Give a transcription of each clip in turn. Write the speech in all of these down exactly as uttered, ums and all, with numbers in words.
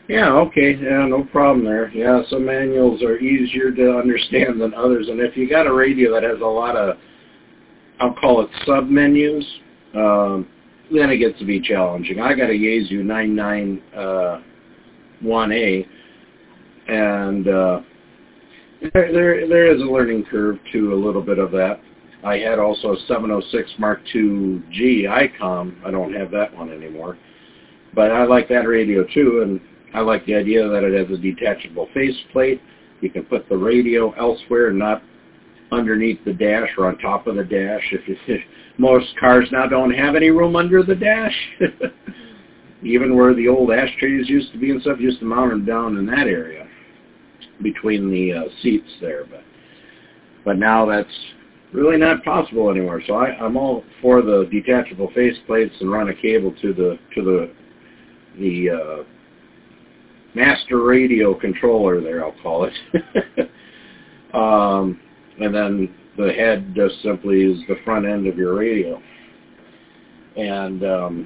Yeah, okay, yeah, no problem there. Yeah, some manuals are easier to understand than others, and if you got a radio that has a lot of, I'll call it sub-menus, um, then it gets to be challenging. I got a Yaesu nine nine one A, and uh, there, there, there is a learning curve to a little bit of that. I had also a seven oh six Mark two G ICOM. I don't have that one anymore. But I like that radio too, and I like the idea that it has a detachable faceplate. You can put the radio elsewhere, not underneath the dash or on top of the dash. If you, most cars now don't have any room under the dash. Even where the old ashtrays used to be and stuff, used to mount them down in that area between the uh, seats there. But but now that's really not possible anymore. So I, I'm all for the detachable faceplates and run a cable to the to the the uh, master radio controller there, I'll call it. um, and then the head just simply is the front end of your radio. And um,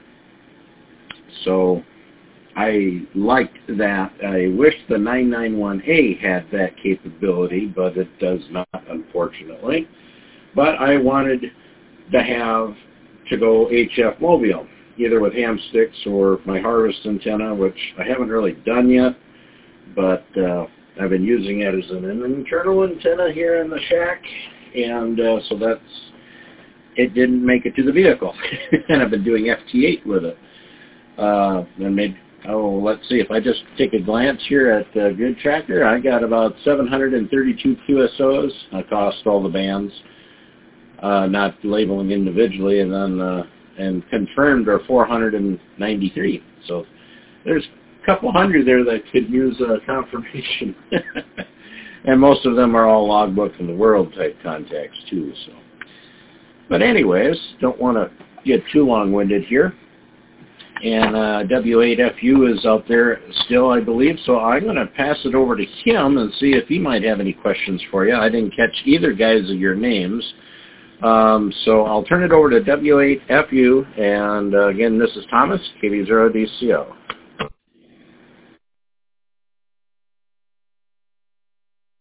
so I liked that. I wish the nine nine one A had that capability, but it does not, unfortunately. But I wanted to have to go H F mobile, either with ham sticks or my harvest antenna, which I haven't really done yet, but uh, I've been using it as an internal antenna here in the shack, and uh, so that's, it didn't make it to the vehicle, and I've been doing F T eight with it. Uh, and maybe, oh, let's see, if I just take a glance here at uh, Grid Tracker, I got about seven hundred thirty-two Q S Os across all the bands, uh, not labeling individually, and then uh, and confirmed are four hundred ninety-three. So there's a couple hundred there that could use uh, confirmation. And most of them are all logbook in the world type contacts too. So, but anyways, don't want to get too long-winded here. And uh, W eight F U is out there still, I believe, so I'm going to pass it over to him and see if he might have any questions for you. I didn't catch either guys of your names. Um, so I'll turn it over to W eight F U, and uh, again, this is Thomas, K V zero D C O.